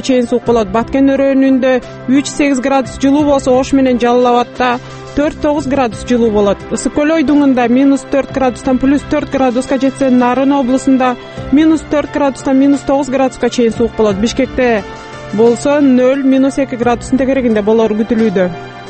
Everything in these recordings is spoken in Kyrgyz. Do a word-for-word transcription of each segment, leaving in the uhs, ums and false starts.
чейин суук болот. Баткен өрөөнүндө үч сегиз градус жылуу болсо, Ош менен Жалал Абадта төрт тогуз градус жылуу болот. Ысык көл ойдуңунда минус төрт градустан плюс төрт градуска жетсе, Нарын облусунда минус төрт градустан минус тогуз градуска чейин суук болот. Бишкекте болсо нөл минус эки градустун тегерегинде болору күтүлүүдө.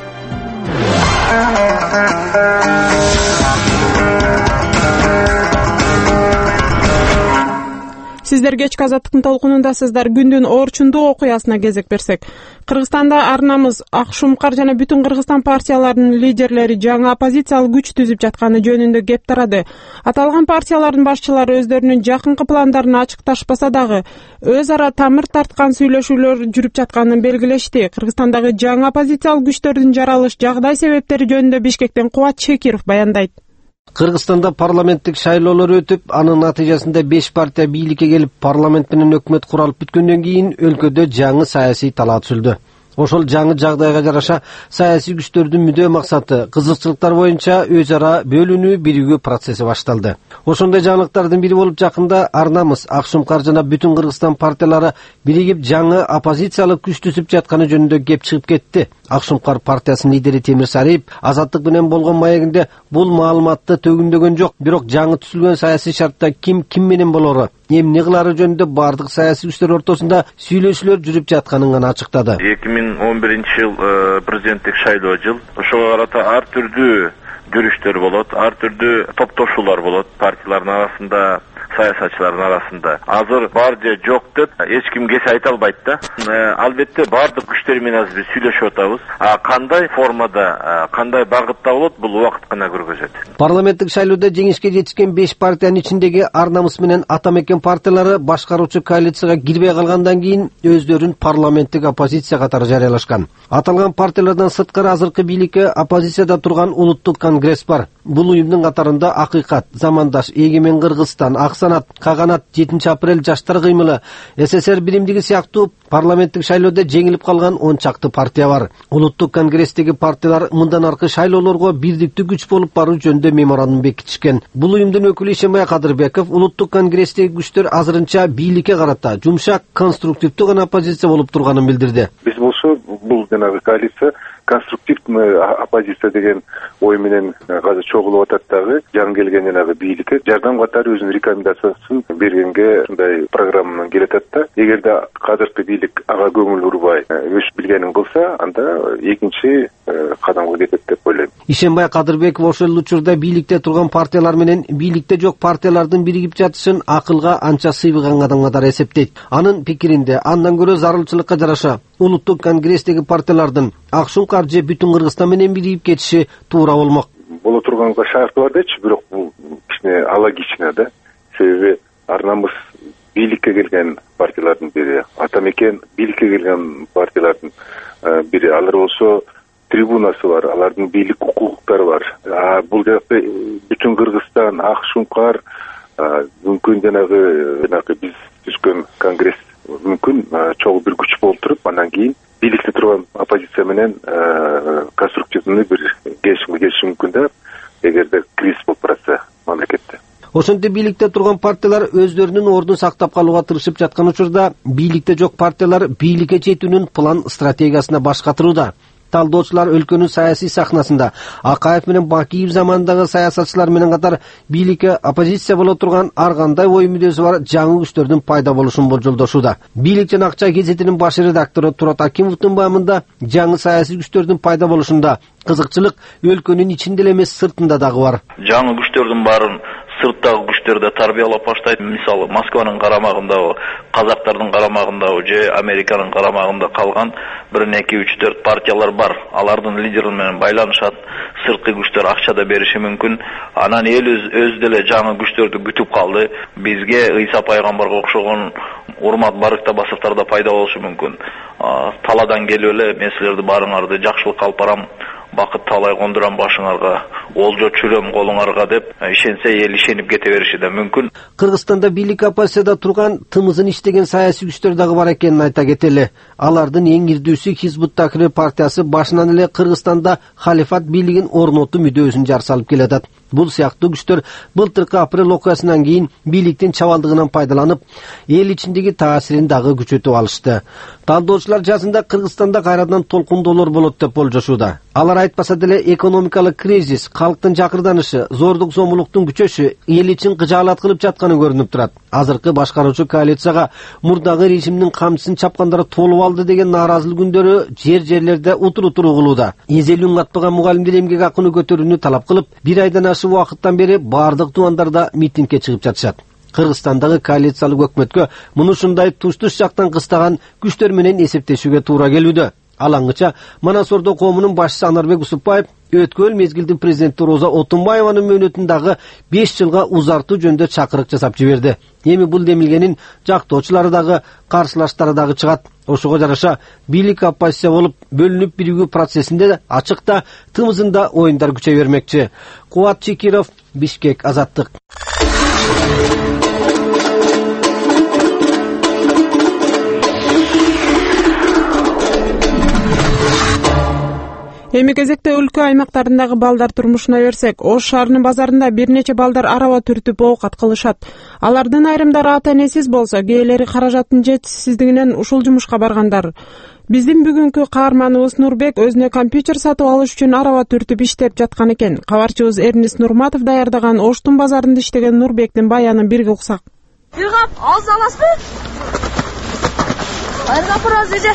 Сиздер кечки азаттыктын толкунундасыздар. Күндүн орчундуу окуясына кезек берсек, Кыргызстанда Арнамыз, Акшумкар жана Бүтүн Кыргызстан партияларынын лидерлери жаңы оппозициялык күч түзүп жатканы жөнүндө кеп тарады. Аталган партиялардын башчылары өздөрүнүн жакынкы пландарын ачыкташпаса дагы, өз ара тамыр тарткан сүйлөшүүлөр жүрүп жатканын белгилешти. Кыргызстандагы жаңы оппозициялык күчтөрдүн жаралыш жагдай себептери жөнүндө Бишкектен Кубат Чекиров баяндайт. Кыргызстанда парламенттик шайлоолор өтүп, анын натыйжасында беш партия бийликке келип, парламент менен өкмөт куралып бүткөндөн кийин өлкөдө жаңы саясий талаа түзүлдү. Ошол жаңы жагдайга жараша саясий күчтөрдүн мүдөө максаты, кызыкчылыктар боюнча өз ара бөлүнүү, биригүү процесси башталды. Ошондой жаңылыктардын бири болуп жакында Арнамыз, Акшумкар жана Бүтүн Кыргызстан партиялары биригип жаңы оппозициялык күч түзүп жатканы жөнүндө кеп чыгып кетти. Акшумкар партиясынын лидери Темир Сариев Азаттык менен болгон маегинде бул маалыматты төгүндөгөн жок, бирок жаңы түзүлгөн саясий шартта ким ким менен болору, эмне кылары жөнүндө бардык саясий күчтөр ортосунда сүйлөшүүлөр жүрүп жатканын гана ачыктады. эки миң он биринчи жыл президенттик шайлоо жыл. Ошого карата ар түрдүү görüşдөр болот, ар түрдүү топтошуулар болот партиялардын арасында, саясатчылардын арасында. Азыр бар же жок деп эч ким кесе айта албайт да. Албетте бардык күчтөр менен биз сүйлөшүп атабыз. А кандай формада, кандай багытта болот, бул убакыт гана көргөзөт. Парламенттик шайлоодо жеңишке жетишкен беш партиянын ичиндеги Арнамыз менен Атамекен партиялары башкаруучу коалицияга кирбей калгандан кийин өздөрүн парламенттик оппозиция катары жарыялашкан. Аталган партиялардан сырткары азыркы бийликке оппозицияда турган Улуттук конгресс бар. Бул уюмдун катарында Акыйкат, Замандаш, Эгемен Кыргызстан, Аксанат, Каганат, жетинчи апрель Жаштар кыймылы, СССР биримдиги сыяктуу парламенттик шайлоодо жеңилип калган он чакты партия бар. Улуттук конгресстеги партиялар мындан аркы шайлоолорго бирдиктүү күч болуп баруу жөнүндө меморандум бекитишкен. Бул уюмдун өкүлү Ишенбай Кадырбеков Улуттук конгресстеги күчтөр азырынча бийликке карата жумшак, конструктивдүү гана оппозиция болуп турганын билдирди. Биз болсо бул жанагы коалиция конструктивный оппозиция деген ой менен азыр чогулуп атат дагы, жаңы келген жанагы бийликке жардам катары өзүнүн рекомендациясын бергенге ушундай программа менен келатат да. Эгерде азыркы бийлик ага көңүл бурбай өз билгенин кылса, анда экинчи кадамга кетет деп ойлойм. Ишенбай Кадырбеков ошол учурда бийликте турган партиялар менен бийликте жок партиялардын биригип жатышын акылга анча сыйбыган кадам катары эсептейт. Анын пикиринде андан көрө зарылчылыкка жараша Улуттук конгресстеги партиялардын Акшумкар же Бүтүн Кыргызстан менен биригип кетиши туура болмок. Боло турганга шарты бар дечи, бирок бул кичине алогично да. Себеби Арнамыз бийликке келген партиялардын бири, Атамекен бийликке келген партиялардын бири. Алар болсо трибунасы бар, алардын бийлик укуктары бар. А бул жакта Бүтүн Кыргызстан, Акшумкар, мүмкүн жанагы жанагы биз түзгөн конгресс мүмкүн чогуу бир күч болуп туруп, андан кийин бийликте турган оппозиция менен конструктивный бир келишимге келиши мүмкүн да, эгерде кризис болуп баратса мамлекетте. Ошентип бийликте турган партиялар өздөрүнүн ордун сактап калууга тырышып жаткан учурда, бийликте жок партиялар бийликке жетүүнүн план стратегиясына баш катырууда. Талдоочулар өлкөнүн саясий сахнасында Акаев менен Бакиев заманындагы саясатчылар менен катар бийликке оппозиция боло турган ар кандай ой мүдөөсү бар жаңы күчтөрдүн пайда болушун болжолдошууда. Бийлик жана Акча гезитинин баш редактору Турат Акимовдун баамында жаңы саясий күчтөрдүн пайда болушунда кызыкчылык өлкөнүн ичинде эле эмес, сыртында дагы бар. Жаңы күчтөрдүн баарын сырттагы күчтөрдө тарбиялап баштайт. Мисалы, Москванын карамагындагы, казактардын карамагындагы же Американын карамагында калган бир эки үч төрт партиялар бар. Алардын лидери менен байланышат. Сырткы күчтөр акча да бериши мүмкүн. Анан эл өз деле жаңы күчтөрдү күтүп калды. Бизге Ыйса пайгамбарга окшогон урмат барыкта басыптар да пайда болушу мүмкүн. Таладан келип эле мен силерди баарыңарды жакшылыкка алып барам, бакыт талай кондурам башыңарга, олжо чүрөм колуңарга деп ишенсе эл ишенип кете бериши да мүмкүн. Кыргызстанда бийлик оппозицияда турган тымызын иштеген саясий күчтөр дагы бар экенин айта кетели. Алардын эң ирдүүсү Хизбут Тахрир партиясы башынан эле Кыргызстанда халифат бийлигин орнотуу мүдөөсүн жар салып келатат. Бул сыяктуу күчтөр былтыркы апрель окуясынан кийин бийликтин чабалдыгынан пайдаланып, эл ичиндеги таасирин дагы күчөтүп алышты. Талдоочулар жазында Кыргызстанда кайрадан толкундоолор болот деп болжошууда. Алар айтпаса деле экономикалык кризис, калктын жакырданышы, зордук зомбулуктун күчөшү эл ичин кыжаалат кылып жатканы көрүнүп турат. Азыркы башкаруучу коалицияга мурдагы режимдин камчысын чапкандары толуп алды деген нааразылык үндөрү жер-жерлерде утуру-туру кылууда. Эзелүүн катпаган мугалимдер эмгек акыны көтөрүүнү талап кылып, бир айдан ашык убакыттан бери бардык тубандарда митингге чыгып жатышат. Кыргызстандагы коалициялык өкмөткө муну ушундай туш-туш жактан кыстаган күчтөр менен эсептешүүгө туура келүүдө. Алаңгыча Манас Ордо коомунун башчысы Анарбек Усупбаев өткөн мезгилдин президенти Роза Отунбаеванын мөөнөтүн дагы беш жылга узартуу жөнүндө чакырык жасап жиберди. Эми бул демилгенин жактоочулары дагы, каршылаштары дагы чыгат. Ошого жараша бийлик оппозиция болуп бөлүнүп биригүү процессинде ачыкта тымызында оюндар күчөй бермекчи. Кубат Чекиров, Бишкек, Азаттык. Эми кезекте өлкө аймактарындагы балдар турмушуна берсек, Ош шаарынын базарында бир нече балдар араба түртүп оокат кылышат. Алардын айрымдары ата-энесиз болсо, кээделери каражаттын жетишсиздигинен ушул жумушка баргандар. Биздин бүгүнкү каарманыбыз Нурбек өзүнө компьютер сатып алыш үчүн араба түртүп иштеп жаткан экен. Кабарчыбыз Эрнис Нурматов даярдаган Оштун базарында иштеген Нурбектин баянын бирге уксак. Биргап, алыс аласызбы? Айрга пыраз эже.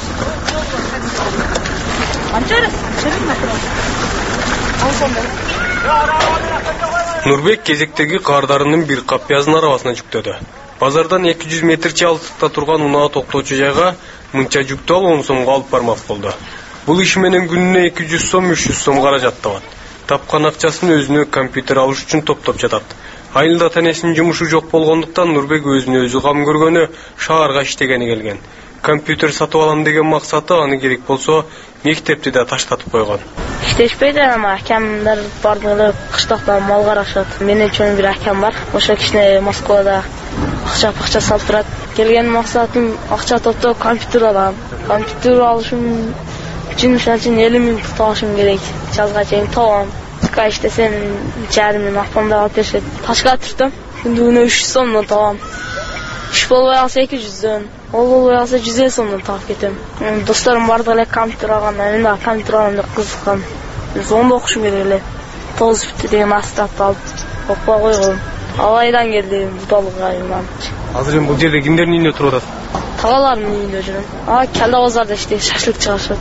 Нурбек кезектеги каардарынын бир кап пиязын арабасына жүктөдү. Базардан эки жүз метрче алыстыкта турган унаа токтоочу жайга мынча жүктү алып он сомго алып бармак болду. Бул иш менен күнүнө эки жүз сом, үч жүз сом каражат табат. Тапкан акчасын өзүнө компьютер алыш үчүн топтоп жатат. Айылда ата-энесинин жумушу жок болгондуктан Нурбек өзүнө өзү кам көргөнү шаарга иштегени келген. Компьютер сатып алам деген максаты аны керек болсо мектепти да таштатып койгон. Иштешпейди, ама акамдар бардыгы кыштакта мал карашат. Менен чоң бир акам бар. Ошо кичине Москвада акча акча салып турат. Келген максатым акча топтоп компьютер алам. Компьютер алышым үчүн ушунча элүү миң табышым керек. Жазга чейин табам. Ташка иштесем жарым миң апам да алып беришет. Ташка түртөм. Күндүгүнө үч жүз сомдон табам. Иш болбой алса эки жүздөн. Ол болбой алса жүз элүү сомдон таап кетем. Досторум бардыгы эле компьютер алган, мен да компьютер алам деп кызыккан. Зонда окушум керек эле. тогуз бүтү деген астапты алып окуп койгом. Алайдан келдим Будалык айынан. Азыр эми бул жерде кимдердин үйүндө туруп атасыз? Тагалардын үйүндө жүрөм. А, Келда базарда иштейт, шашлык чыгарышат.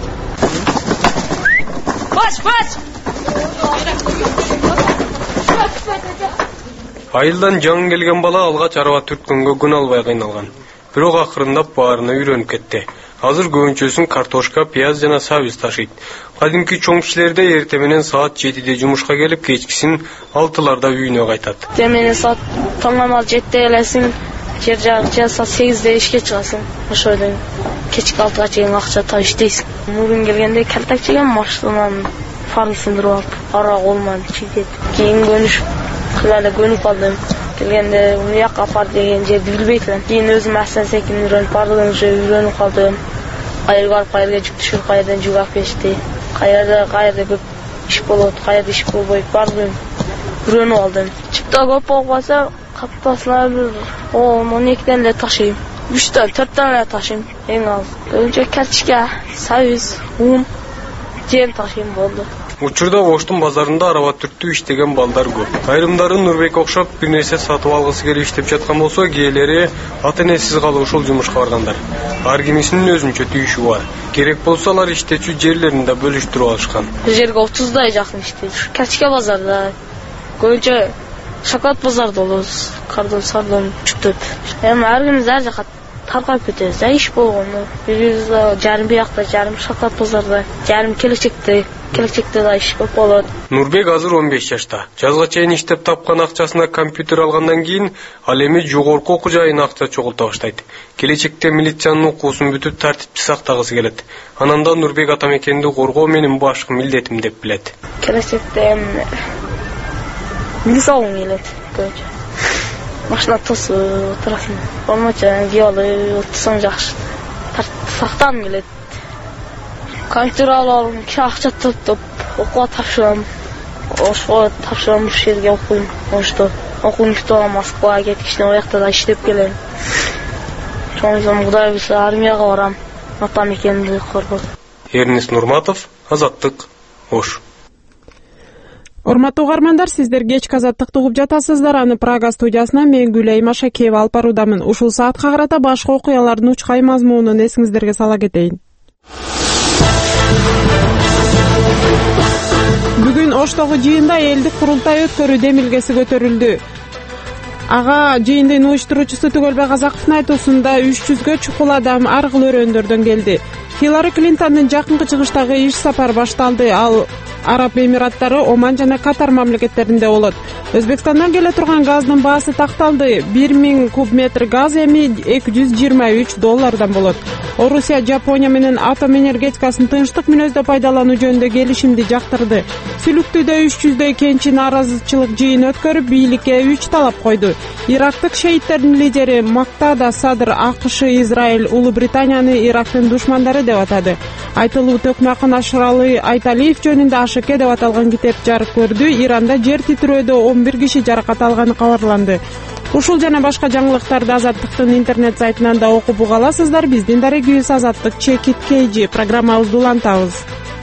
Баш, баш. Айылдан жаңы келген бала алгач араба түрткөнгө күн албай кыйналган. Бирок акырындап баарына үйрөнүп кетти. Азыр көбүнчөсүн картошка, пияз жана сабиз ташыйт. Кадимки чоң кишилерде эртең менен саат жетиде жумушка келип, кечкисин алтыларда үйүнө кайтат. Эртең менен саат таңамал жетиде келесиң, жер жагы саат сегизде ишке чыгасың. Ошодон кечки алтыга чейин акча таап иштейсиң. Мурун келгенде калтак жеген машинадан фарын сындырып алып, ара колман чийдет. Кийин көнүш кылалы көнүп алдым. Келгенде уяка апар деген жерди билбейт элем. Кийин өзүм астан секин үйрөнүп бардым, ошо үйрөнүп калдым. Кайерге барып, кайерге жүк түшүрүп, кайерден жүк алып беришти. Кайерде кайерде көп иш болот, кайерде иш болбойт, бардым. Үйрөнүп алдым. Чипта көп болуп калса, каптасына бир он экиден эле ташыйм. үчтөн, төрттөн эле ташыйм. Эң аз. Көбүнчө карточка, сабиз, ун, жем ташыйм болду. Учурда Оштун базарында араба түртүп иштеген балдар көп. Айрымдары Нурбек окшоп бир нерсе сатып алгысы келип иштеп жаткан болсо, кээделери ата-энесиз калып ушул жумушка баргандар. Ар кимисинин өзүнчө түйүшү бар. Керек болсо алар иштечү жерлерин да бөлүштүрүп алышкан. Бул жерге отуздай жакын иштейт. Качка базарда, көбүнчө шоколад базарда болобуз. Кардон, сардон жүктөп. Эми ар кимиз ар жака таркап кетебиз. Иш болгону. Бирибиз жарым биякта, жарым шоколад базарда, жарым келечекте. Келечекте да иш көп болот. Нурбек азыр он беш жашта. Жазга чейин иштеп тапкан акчасына компьютер алгандан кийин ал эми жогорку окуу жайына акча чогулта баштайт. Келечекте милициянын окуусун бүтүп тартипти сактагысы келет. Анан да Нурбек ата мекенди коргоо менин башкы милдетим деп билет. Келечекте милиция алгым келет. Машина тосуп отурасың. Болмочу виолы отурсаң жакшы. Сактагым келет. Компьютер алып, акча топтоп, окууга тапшырам. ошого тапшырам, ушул жерге окуйм. Ошто окууну бүтүп алам, Москвага кеткичине оякта да иштеп келем. Ошондон Кудай буйруса армияга барам, ата мекенди коргоп. Эрнест Нурматов, Азаттык, Ош. Урматтуу угармандар, сиздер кечки Азаттыкты угуп жатасыздар. Аны Прага студиясынан мен Гүлай Машакеева алып баруудамын. Ушул саатка карата башка окуялардын учкай мазмунун эсиңиздерге сала кетейин. Бүгүн Оштогу жыйында элдик курултай өткөрүү демилгеси көтөрүлдү. Ага жыйындын уюштуруучусу Түгөлбек Казаковдун айтуусунда үч жүзгө чукул адам ар кыл өрөөндөрдөн келди. Хиллари Клинтондун жакынкы чыгыштагы иш сапары башталды. Ал Араб Эмираттары, Оман жана Катар мамлекеттеринде болот. Өзбекстандан келе турган газдын баасы такталды. бир миң куб метр газ эми эки жүз жыйырма үч доллардан болот. Орусия Жапония менен атом энергетикасын тынчтык мүнөздө пайдалануу жөнүндө келишимди жактырды. Сүлүктүүдө үч жүздөй кенчи нааразычылык жыйын өткөрүп, бийликке үч талап койду. Ирактык шейттердин лидери Мактада Садр АКШ, Израиль, Улуу Британияны Ирактын душмандары деп атады. Айтылуу Төкмакын Ашыралы Айталиев жөнүндө Ашыке деп аталган китеп жарык көрдү. Иранда жер титирөөдө он бир киши жаракат алганы кабарланды. Ушул жана башка жаңылыктарды Азаттыктын интернет сайтынан да окуп уга аласыздар. Биздин дарегибиз Азаттык Чекит Кейжи. Программабызды улантабыз.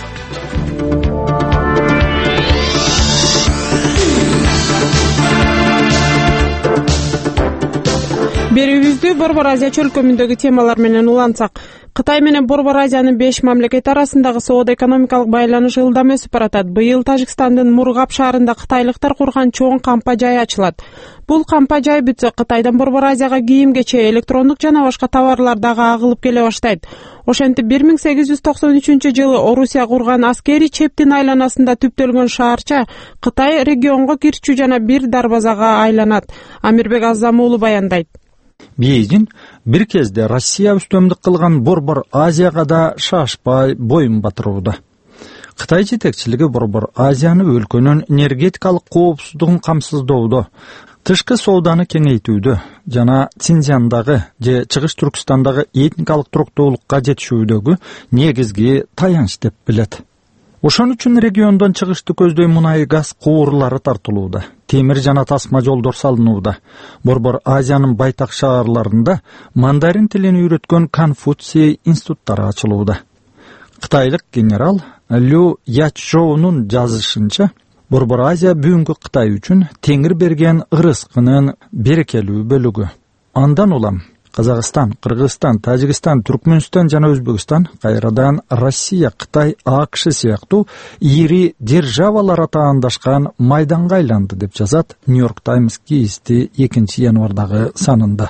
Берүүбүздү Борбор Азия чөлкөмүндөгү темалар менен улантсак, Кытай менен Борбор Азиянын беш мамлекети арасындагы соода-экономикалык байланыш ылдам өсүп баратат. Быйыл Тажикстандын Мургаб шаарында кытайлыктар курган чоң кампа жай ачылат. Бул кампа жай бүтсө, Кытайдан Борбор Азияга кийим-кече, электрондук жана башка товарлар дагы агылып келе баштайт. Ошентип бир миң сегиз жүз токсон үчүнчү жылы Орусия курган аскери чептин айланасында түптөлгөн шаарча Кытай регионго кирчүү жана бир дарбазага айланат. Амирбек Азам уулу баяндайт. Бейжин бир кезде Россия үстөмдүк кылган Борбор Азияга да шашпай боюн батырууда. Кытай жетекчилиги Борбор Азияны өлкөнүн энергетикалык коопсуздугун камсыздоодо, тышкы сооданы кеңейтүүдө жана Цинжандагы же Чыгыш Түркстандагы этникалык туруктуулукка жетишүүдөгү негизги таянч деп билет. Ошон үчүн региондон чыгышты көздөй мунай газ куурлары тартылууда, темир жана тасма жолдор салынууда. Борбор Азиянын байтак шаарларында мандарин тилин үйрөткөн Конфуций институттары ачылууда. Кытайлык генерал Лю Ячжоунун жазышынча, Борбор Азия бүгүнкү Кытай үчүн теңир берген ырыскынын берекелүү бөлүгү. Андан улам Казакстан, Кыргызстан, Тажикстан, Түркмөнстан жана Өзбекстан кайрадан Россия, Кытай, АКШ сыяктуу ири державалар атаандашкан майданга айланды деп жазат Нью-Йорк Таймс гезити экинчи январдагы санында.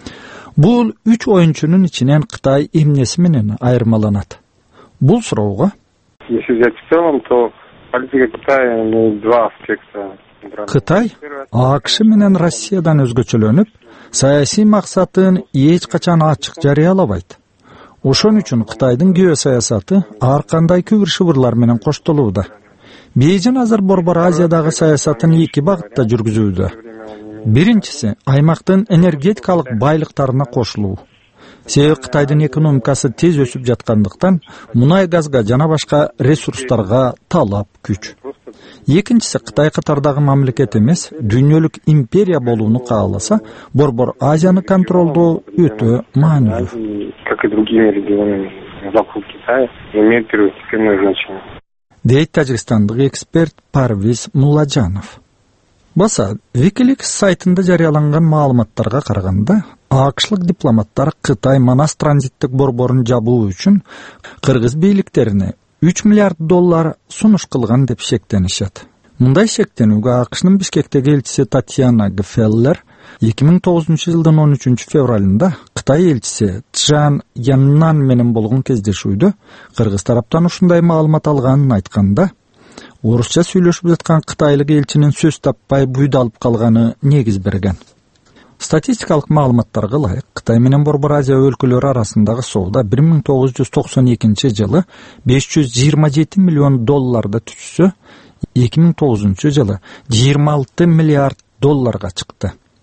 Бул үч оюнчунун ичинен Кытай эмнеси менен айырмаланат? Бул суроого Если взять в целом, то политика Китая имеет два аспекта. Кытай АКШ менен Россиядан өзгөчөлөнүп, саясий максатын эч качан ачык жарыялабайт. Ошон үчүн Кытайдын геосаясаты ар кандай күбүр-шыбырлар менен коштолууда. Бейжин азыр Борбор Азиядагы саясатын эки багытта жүргүзүүдө. Биринчиси аймактын энергетикалык байлыктарына кошулуу. Себеби Кытайдын экономикасы тез өсүп жаткандыктан мунай газга жана башка ресурстарга талап күч. Экинчиси Кытай катардагы мамлекет эмес, дүйнөлүк империя болууну кааласа, Борбор Азияны контролдоо өтө маанилүү. Как и другими регионами вокруг Китая, имеет первостепенное значение. Дейт тажикстандык эксперт Парвиз Мулладжанов. Баса, Wikileaks сайтында жарыяланган маалыматтарга караганда, АКШлык дипломаттар Кытай Манас транзиттик борборун жабуу үчүн кыргыз бийликтерине үч миллиард доллар сунуш кылган деп шектенишет. Мындай шектенүүгө АКШнын Бишкектеги элчиси Татьяна Гфеллер эки миң тогузунчу жылдын он үчүнчү февралында Кытай элчиси Чжан Яннан менен болгон кездешүүдө кыргыз тараптан ушундай маалымат алганын айтканда, орусча сүйлөшүп жаткан кытайлык элчинин сөз таппай буйдалып калганы негиз берген. Статистикалык маалыматтарга ылайык, Кытай менен Борбор Азия өлкөлөрү арасындагы соода бир миң тогуз жүз токсон экинчи жылы беш жүз жыйырма жети миллион долларда түшсө, эки миң тогузунчу жылы жыйырма алты миллиард долларга чыкты.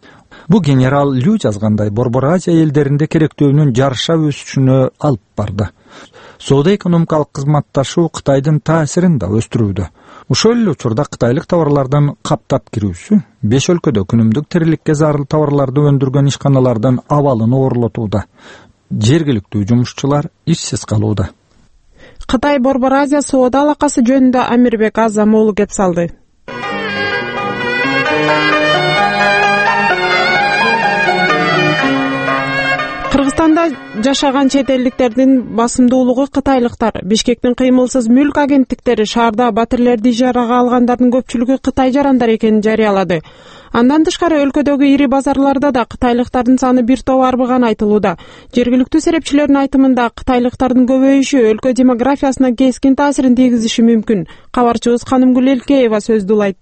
Бу генерал Лю жазгандай Борбор Азия элдеринде керектөөнүн жарыша өсүшүнө алып барды. Соода-экономикалык кызматташуу Кытайдын таасирин да өстүрүүдө. Ошол эле учурда кытайлык товарлардын каптап кирүүсү беш өлкөдө күнүмдүк тириликке зарыл товарларды өндүргөн ишканалардын абалын оорлотууда. Жергиликтүү жумушчулар ишсиз калууда. Кытай Борбор Азия соода алакасы жөнүндө Амирбек Азамоğlu кеп салды. Кыргызстанда жашаган чет элдиктердин басымдуулугу кытайлыктар. Бишкектин кыймылсыз мүлк агенттиктери шаарда батирлерди ижарага алгандардын көпчүлүгү кытай жарандар экенин жарыялады. Андан тышкары өлкөдөгү ири базарларда да кытайлыктардын саны бир топ арбыганы айтылууда. Жергиликтүү серепчилердин айтымында кытайлыктардын көбөйүшү өлкө демографиясына кескин таасирин тийгизиши мүмкүн. Кабарчыбыз Канымгүл Элкеева сөз дулайт.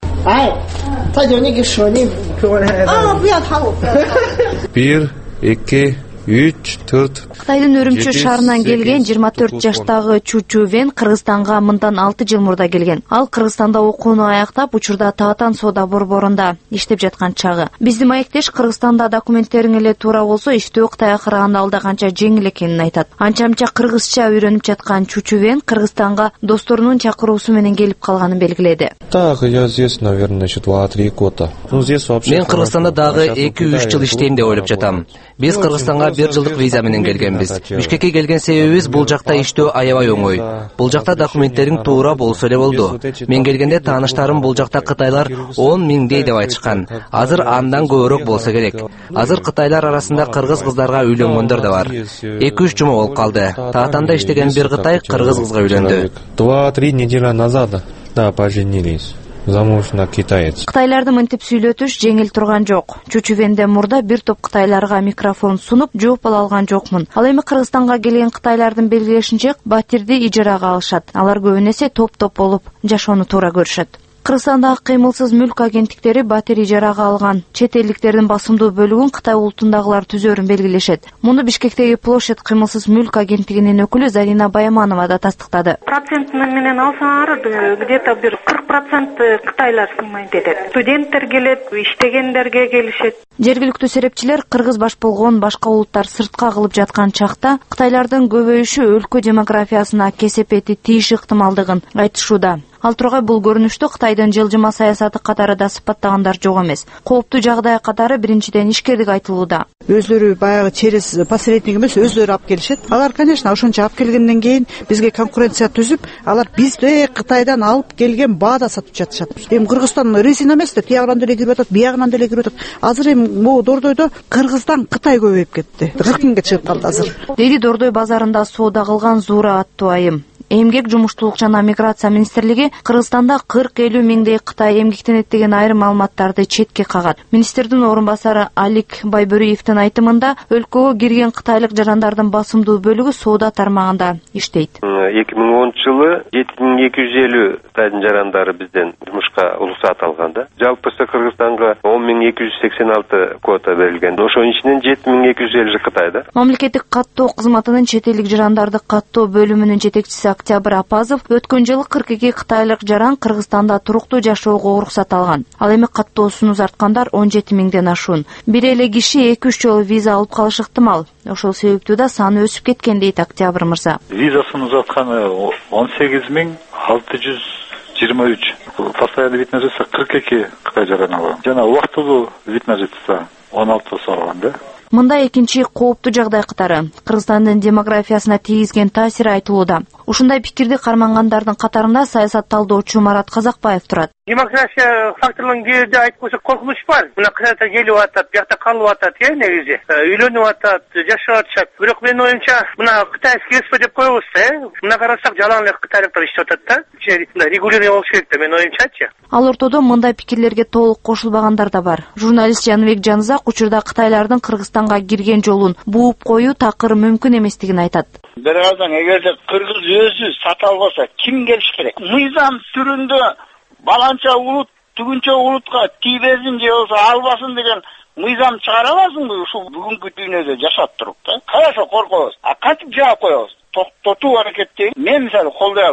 бир, эки, үч, төрт. Кытайдын Өрүмчү шаарынан келген жыйырма төрт жаштагы Чучу Вен Кыргызстанга мындан алты жыл мурда келген. Ал Кыргызстанда окууну аяктап, учурда Таатан соода борборунда иштеп жаткан чагы. Биздин маектеш Кыргызстанда документтериң эле туура болсо, иштөө Кытайга караганда алда канча жеңил экенин айтат. Анча-мынча кыргызча үйрөнүп жаткан Чучу Вен Кыргызстанга досторунун чакыруусу менен келип калганын белгиледи. Так, я здесь, наверное, еще два-три года. Ну, здесь вообще. Мен Кыргызстанда дагы эки-үч жыл иштейм деп ойлоп жатам. Биз Кыргызстанга бир жылдык виза менен келгенбиз. Бишкекке келген себебибиз бул жакта иштөө аябай оңой. Бул жакта документтериң туура болсо эле болду. Мен келгенде тааныштарым бул жакта кытайлар он миңдей деп айтышкан. Азыр андан көбүрөөк болсо керек. Азыр кытайлар арасында кыргыз кыздарга үйлөнгөндөр да бар. эки-үч жума болуп калды. Таатанда иштеген бир кытай кыргыз кызга үйлөндү. два-три недели назад, да, поженились. Замуж на китаец. Кытайларды мынтип сүйлөтүш жеңил турган жок. Чучувенде мурда бир топ кытайларга микрофон сунуп жооп ала алган жокмун. Ал эми Кыргызстанга келген кытайлардын белгилешинче батирди ижарага алышат. Алар көбүн эсе топ-топ болуп жашоону туура көрүшөт. Кыргызстандагы кыймылсыз мүлк агенттиктери батир ижарага алган чет элдиктердин басымдуу бөлүгүн Кытай улутундагылар түзөрүн белгилешет. Муну Бишкектеги Площадь кыймылсыз мүлк агенттигинин өкүлү Зарина Баяманова да тастыктады. Процент менен алсаңар, где-то бир кырк процент кытайлар сыймайт этет. Студенттер келет, иштегендерге келишет. Жергиликтүү серепчилер кыргыз баш болгон башка улуттар сыртка кылып жаткан чакта кытайлардын көбөйүшү өлкө демографиясына кесепети тийиш ыктымалдыгын айтышууда. Ал тургай бул көрүнүштү Кытайдын жылжыма саясаты катары да сыпаттагандар жок эмес. Кооптуу жагдай катары биринчиден ишкерлик айтылууда. Өзлөрү баягы через посредник эмес, өзлөрү алып келишет. Алар, конечно, ошончо алып келгенден кийин бизге конкуренция түзүп, алар бизде Кытайдан алып келген баада сатып жатышат. Эми Кыргызстан резина эмес да, тиягынан деле кирип атат, биягынан деле кирип атат. Азыр эми могу Дордойдо Кыргыздан Кытай көбөйүп кетти. кырк миңге чыгып калды азыр. Деди Дордой базарында соода кылган Зуура аттуу айым. Эмгек, жумуштуулук жана миграция министрлиги Кыргызстанда кырк-элүү миңдей Кытай эмгектенет деген айрым маалыматтарды четке кагат. Министрдин орун басары Алик Байбөриевдин айтымында өлкөгө кирген кытайлык жарандардын басымдуу бөлүгү соода тармагында иштейт. эки миң онунчу жылы жети миң эки жүз элүү Кытайдын жарандары бизден жумушка уруксат алган да. Жалпы Кыргызстанга он миң эки жүз сексен алты квота берилген. Ошонун ичинен жети миң эки жүз элүү Кытайда. Мамлекеттик каттоо кызматынын чет элдик жарандарды каттоо бөлүмүнүн жетекчиси Октябрь Апазов өткөн жылы кырк эки кытайлык жаран Кыргызстанда туруктуу жашоого уруксат алган. Ал эми каттоосун узарткандар он жети миңден ашуун. Бир эле киши эки-үч жолу виза алып калышы ыктымал. Ошол себептүү да саны өсүп кеткен дейт Октябрь мырза. Визасын узатканы он сегиз миң алты жүз жыйырма үч. Постоянный вид на жительство кырк эки Кытай жаран алган. Жана убактылуу вид на жительство он алты алган да. Мында экинчи кооптуу жагдай катары Кыргызстандын демографиясына тийгизген таасири айтылууда. Ушундай пикирди кармангандардын катарында саясат талдоочу Марат Казакбаев турат. Демография факторунун бир жерде айтып койсок коркунуч бар. Мына Кытайда келип атат, бияқта калып атат, э, негизи. Үйлөнүп атат, жашап атышат. Бирок менин оюмча, мына кытайский экспорт деп коебуз, э. Мына карасак жалаң эле кытайлыктар иштеп атат да. Мына регулирование болуш керек да, менин оюмчачы. Ал ортодо мындай пикирлерге толук кошулбагандар да бар. Журналист Жаныбек Жанызак учурда кытайлардын Кыргызстанга кирген жолун бууп коюу такыр мүмкүн эместигин айтат. Бир аздан эгерде кыргыз өзү сата албаса ким келиш керек? Мыйзам түрүндө баланча улут түгүнчө улутка тийбесин же болбосо албасын деген мыйзам чыгара аласыңбы ушул бүгүнкү дүйнөдө жашап туруп да? Хорошо, коркобуз. А кантип жаап коебуз? Токтотуу аракетти мен мисалы колдой албайм.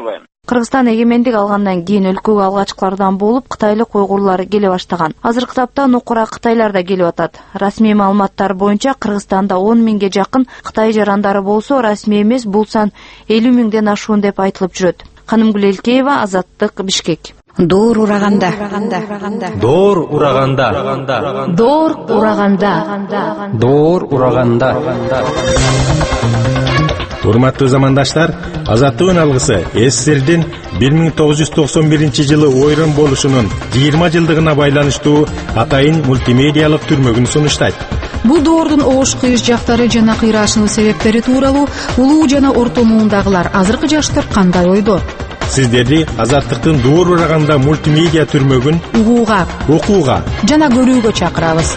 Кыргызстан эгемендик алгандан кийин өлкөгө алгачкылардан болуп кытайлык уйгурлар келе баштаган. Азыркы тапта нукура кытайлар да келип атат. Расмий маалыматтар боюнча Кыргызстанда он миңге жакын кытай жарандары болсо, расмий эмес бул сан элүү миңден ашуун деп айтылып жүрөт. Канымгүл Элкеева, Азаттык, Бишкек. Доор ураганда. Доор ураганда. Доор ураганда. Доор ураганда. Урматтуу замандаштар, Азаттыктын алгысы СССРдин бир миң тогуз жүз токсон биринчи жылы ойрон болушунун жыйырма жылдыгына байланыштуу атайын мультимедиалык түрмөгүн сунуштайт. Бул доордун оош кыйыш жактары жана кыйраашынын себептери тууралуу улуу жана орто муундагылар азыркы жаштар кандай ойдо? Сиздерди Азаттыктын Доор ураганда мультимедиа түрмөгүн угууга, окууга жана көрүүгө чакырабыз.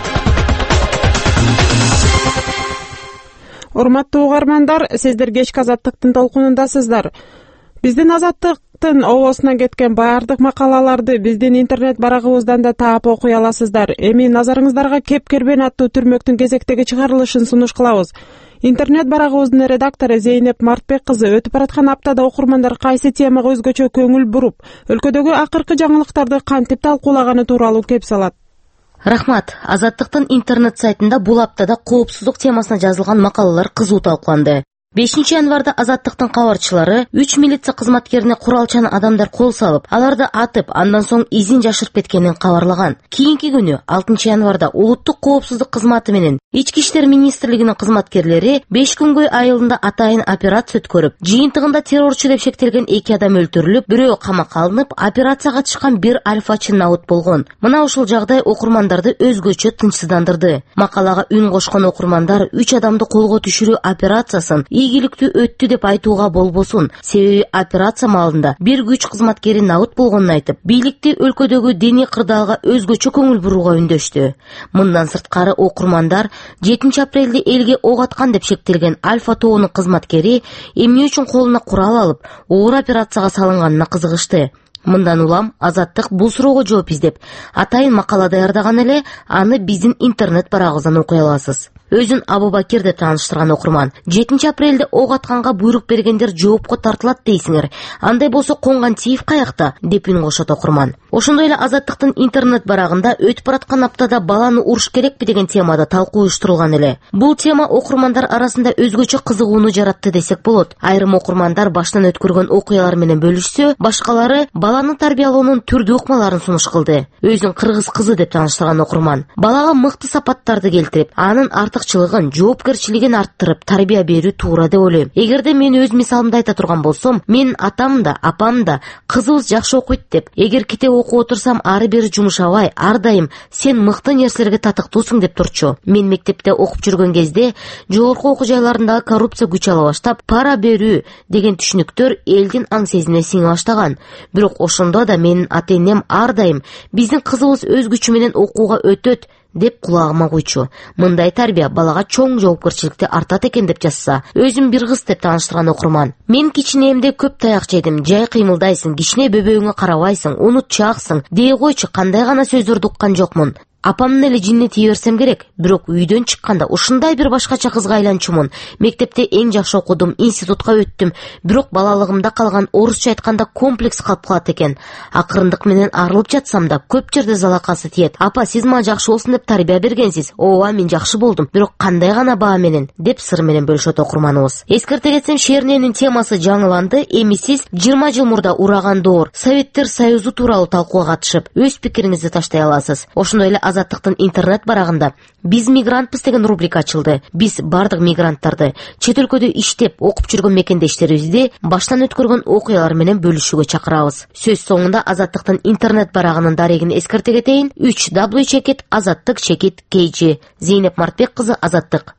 Урматтуу угармандар, сиздер кечки Азаттыктын толкунундасыздар. Биздин Азаттыктын оосуна кеткен баардык макалаларды биздин интернет барагыбыздан да таап окуй аласыздар. Эми назарыңыздарга Кепкербен аттуу түрмөктүн кезектеги чыгарылышын сунуш кылабыз. Интернет барагыбыздын редактору Зейнеп Мартбек кызы өтүп бараткан аптада окурмандар кайсы темага өзгөчө көңүл буруп, өлкөдөгү акыркы жаңылыктарды кантип талкуулаганы тууралуу кеп салат. Рахмат. Азаттыктын интернет сайтында бул аптада коопсуздук темасына жазылган макалалар кызуу талкууланды. бешинчи январда Азаттыктын кабарчылары үч милиция кызматкерине куралчан адамдар кол салып, аларды атып, андан соң изин жашырып кеткенин кабарлаган. Кийинки күнү алтынчы январда улуттук коопсуздук кызматы менен Ички иштер министрлигинин кызматкерлери беш күнгөй айылында атайын операция өткөрүп, жыйынтыгында террорчу деп шектелген эки адам өлтүрүлүп, бирөө камакка алынып, операцияга чыккан бир альфачы наут болгон. Мына ушул жагдай окурмандарды өзгөчө тынчсыздандырды. Макалага үн кошкон окурмандар үч адамды колго түшүрүү операциясын ийгиликтүү өттү деп айтууга болбосун. Себеби операция маалында бир күч кызматкери наут болгонун айтып, бийликти өлкөдөгү диний кырдаалга өзгөчө көңүл бурууга үндөштү. Мындан сырткары окурмандар жетинчи апрелде элге ок аткан деп шектелген Альфа тобунун кызматкери эмне үчүн колуна курал алып, оор операцияга салынганына кызыгышты. Мындан улам Азаттык бул суроого жооп издеп, атайын макала даярдаган эле, аны биздин интернет барагыбыздан окуй аласыз. Өзүн Абубакир деп тааныштырган окурман: жетинчи апрелде ок атканга буйрук бергендер жоопко тартылат дейсиңер. Андай болсо Коңгантиев каякта? Деп үн кошот окурман. Ошондой эле Азаттыктын интернет барагында өтүп бараткан аптада баланы уруш керекпи деген темада талкуу уюштурулган эле. Бул тема окурмандар арасында өзгөчө кызыгууну жаратты десек болот. Айрым окурмандар баштан өткөргөн окуялар менен бөлүшсө, башкалары баланы тарбиялоонун түрдүү ыкмаларын сунуш кылды. Өзүн кыргыз кызы деп тааныштырган окурман балага мыкты сапаттарды келтирип, анын артыкчылыгын, жоопкерчилигин арттырып тарбия берүү туура деп ойлойм. Эгерде мен өз мисалымды айта турган болсом, менин атам да, апам да кызыбыз жакшы окуйт деп, эгер китеп окуп отурсам ары бери жумушабай, ар дайым сен мыкты нерселерге татыктуусуң деп турчу. Мен мектепте окуп жүргөн кезде жогорку окуу жайларындагы коррупция күч ала баштап, пара берүү деген түшүнүктөр элдин аң сезимине сиңе баштаган. Бирок ошондо да менин ата-энем ар дайым биздин кызыбыз өз күчү менен окууга өтөт деп кулагыма куйчу. Мындай тарбия балага чоң жоопкерчиликти артат экен деп жазса. Өзүм бир кыз деп тааныштырган окурман. Мен кичинемде көп таяк жедим. Жай кыймылдайсың, кичине бөбөгүңө карабайсың, унутчааксың. Дей койчу, кандай гана сөздөрдү уккан жокмун. Апамдын эле жинне тие берсем керек. Бирок үйдөн чыкканда ушундай бир башкача кызга айланчумун. Мектепте эң жакшы окудум, институтка өттүм. Бирок балалыгымда калган орусча айтканда комплекс калып калат экен. Акырындык менен арылып жатсам да көп жерде залакасы тиет. Апа, сиз мага жакшы болсун деп тарбия бергенсиз. Ооба, мен жакшы болдум. Бирок кандай гана баа менен деп сыр менен бөлүшөт окурманыбыз. Эскерте кетсем, Шерненин темасы жаңыланды. Эми сиз жыйырма жыл мурда ураган доор, Советтер Союзу тууралуу талкууга катышып, өз пикириңизди таштай аласыз. Ошондой эле Азаттыктын интернет барагында биз мигрантпыз деген рубрика ачылды. Биз бардык мигранттарды, чет өлкөдө иштеп, окуп жүргөн мекендештерибизди баштан өткөргөн окуялар менен бөлүшүүгө чакырабыз. Сөз соңунда Азаттыктын интернет барагынын дарегин эскерте кетейин. үч дабл ю чекит азаттык чекит кей джи. Зейнеп Мартбек кызы, Азаттык.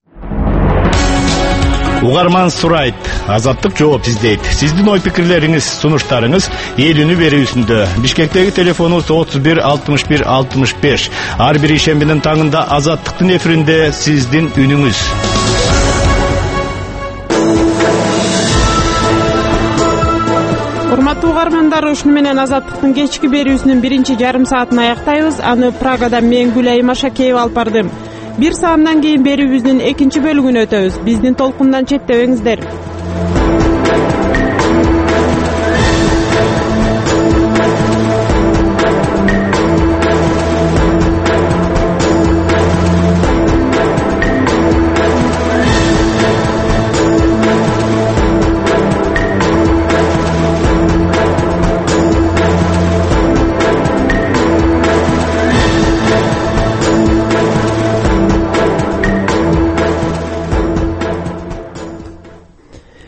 Угарман сурайт, Азаттык жооп издейт. Сиздин ой пикирлериңиз, сунуштарыңыз эл үнү берүүсүндө. Бишкектеги телефонубуз отуз бир алтымыш бир алтымыш беш. Ар бир ишембинин таңында Азаттыктын эфиринде сиздин үнүңүз. Урматтуу угармандар, ушуну менен Азаттыктын кечки берүүсүнүн биринчи жарым саатын аяктайбыз. Аны Прагадан мен Гүлай Машакеева алып бардым. Бир саамдан кийин берүүбүздүн экинчи бөлүгүнө өтөбүз. Биздин толкундан четтебеңиздер.